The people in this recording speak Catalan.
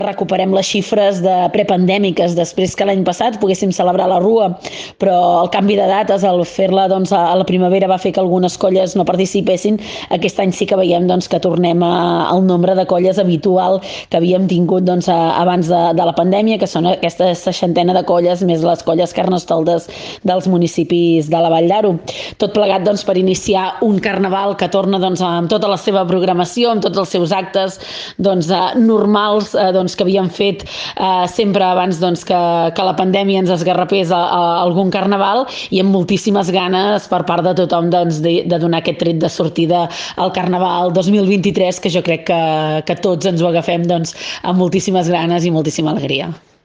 recuperem les xifres de prepandèmiques després que l'any passat poguéssim celebrar la Rua, però el canvi de dates, al fer-la a la primavera, va fer que algunes colles no participessin. Aquest any sí que veiem que tornem al nombre de colles habitual que havíem tingut abans de la pandèmia, que són aquesta 60ena de colles, més les colles carnestoltes dels municipis de la Vall d'Aro. Tot plegat per iniciar un carnaval que torna amb tota la seva programació, amb tots els seus actes normals que havíem fet sempre abans que la pandèmia ens esgarrapés a algun carnaval, i amb moltíssimes ganes per part de tothom de donar aquest tret de sortida al carnaval 2023, que jo crec que tots ens ho agafem amb moltíssimes ganes i moltíssima alegria.